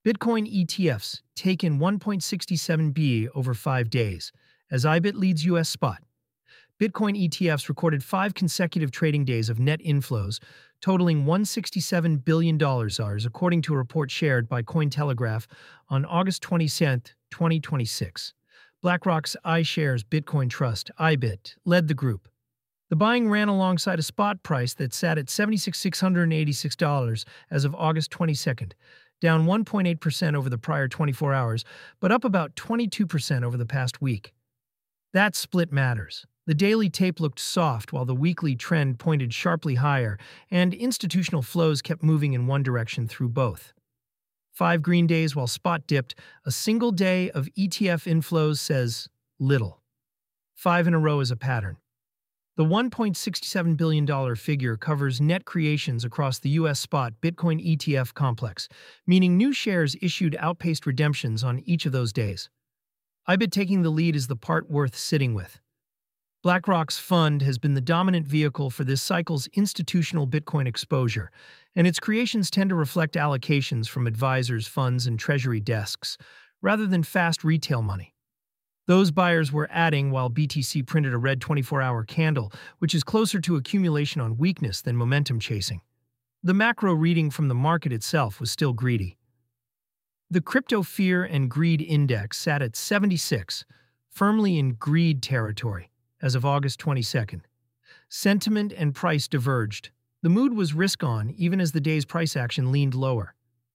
Bitcoin ETFs take in 1.67 B over 5 days, as IBIT leads US spot. Bitcoin ETFs recorded 5 consecutive trading days of net inflows, totaling $167 billion, according to a report shared by Cointelegraph on August 27, 2026. BlackRock's iShares Bitcoin Trust, IBIT, led the group. The buying ran alongside a spot price that sat at $76,686 as of August 22nd, down 1.8% over the prior 24 hours, but up about 22% over the past week. That split matters. The daily tape looked soft while the weekly trend pointed sharply higher, and institutional flows kept moving in one direction through both. 5 green days while spot dipped, a single day of ETF inflows says little. 5 in a row is a pattern. The $1.67 billion figure covers net creations across the US spot Bitcoin ETF complex, meaning new shares issued outpaced redemptions on each of those days. IBIT taking the lead is the part worth sitting with. BlackRock's fund has been the dominant vehicle for this cycle's institutional Bitcoin exposure, and its creations tend to reflect allocations from advisors, funds, and treasury desks, rather than fast retail money. Those buyers were adding while BTC printed a red 24-hour candle, which is closer to accumulation on weakness than momentum chasing. The macro reading from the market itself was still greedy. The Crypto Fear and Greed Index sat at 76, firmly in greed territory, as of August 22nd. Sentiment and price diverged. The mood was risk-on even as the day's price action leaned lower.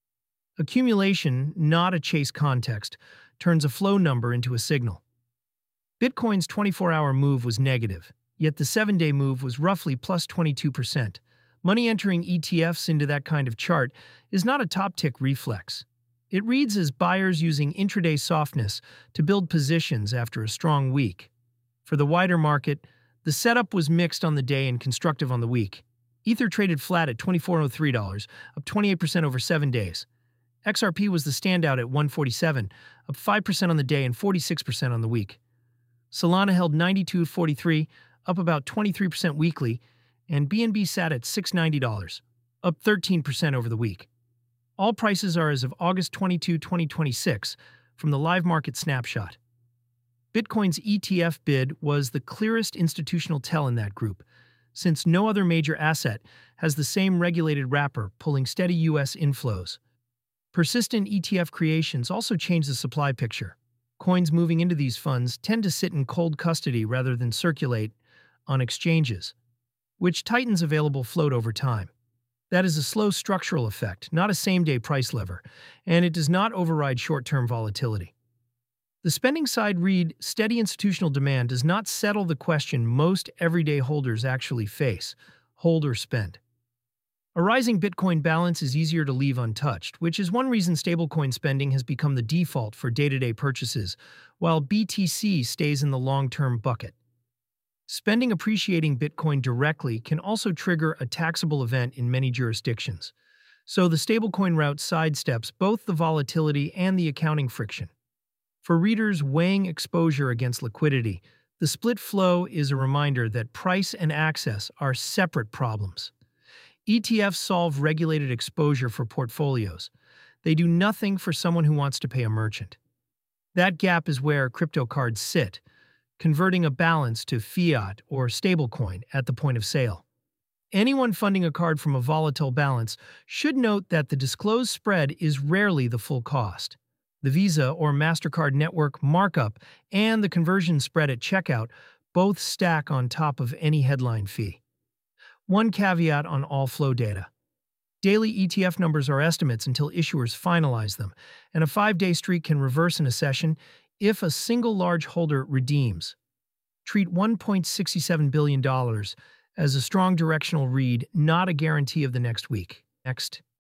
Accumulation, not a chase context, turns a flow number into a signal. Bitcoin's 24-hour move was negative, yet the 7-day move was roughly plus 22%. Money entering ETFs into that kind of chart is not a top-tick reflex. It reads as buyers using intraday softness to build positions after a strong week. For the wider market, the setup was mixed on the day and constructive on the week. Ether traded flat at $24.03, up 28% over 7 days. XRP was the standout at $147, up 5% on the day and 46% on the week. Solana held $92.43, up about 23% weekly, and BNB sat at $690, up 13% over the week. All prices are as of August 22, 2026, from the live market snapshot. Bitcoin's ETF bid was the clearest institutional tell in that group, since no other major asset has the same regulated wrapper pulling steady US inflows. Persistent ETF creations also change the supply picture. Coins moving into these funds tend to sit in cold custody rather than circulate on exchanges, which tightens available float over time. That is a slow structural effect, not a same-day price lever, and it does not override short-term volatility. The spending side read, steady institutional demand does not settle the question most everyday holders actually face: hold or spend. A rising Bitcoin balance is easier to leave untouched, which is one reason stablecoin spending has become the default for day-to-day purchases, while BTC stays in the long-term bucket. Spending appreciating Bitcoin directly can also trigger a taxable event in many jurisdictions, so the stablecoin route sidesteps both the volatility and the accounting friction. For readers weighing exposure against liquidity, the split flow is a reminder that price and access are separate problems. ETFs solve regulated exposure for portfolios. They do nothing for someone who wants to pay a merchant. That gap is where crypto cards sit, converting a balance to fiat or stablecoin at the point of sale. Anyone funding a card from a volatile balance should note that the disclosed spread is rarely the full cost. The Visa or MasterCard network markup and the conversion spread at checkout both stack on top of any headline fee. One caveat on all flow data: daily ETF numbers are estimates until issuers finalize them, and a 5-day streak can reverse in a session if a single large holder redeems. Treat $1.67 billion as a strong directional read, not a guarantee of the next week. Next.